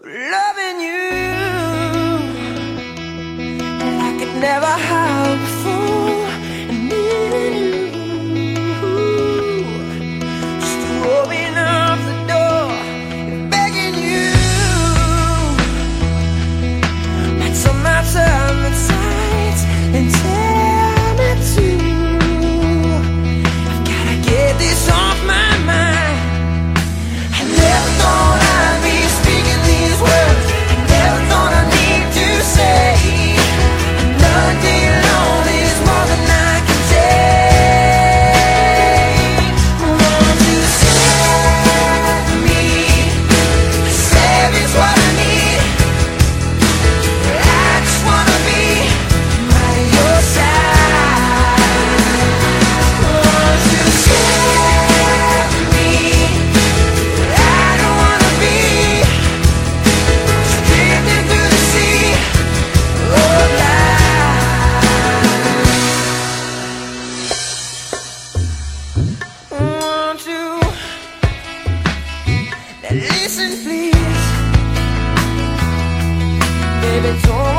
Loving you like I never have before, and needing you just to open up the door, and begging you not to my time and sights and tell me to. I've gotta get this off my mind. I never thought I'd be speaking these words. I never thought I'd need to say another day alone is more than I can take. Want to save me, save is what I need. I just wanna be by your side. Want to save me. I don't wanna be drifting through the sea of life. Want to listen, please, baby. Don't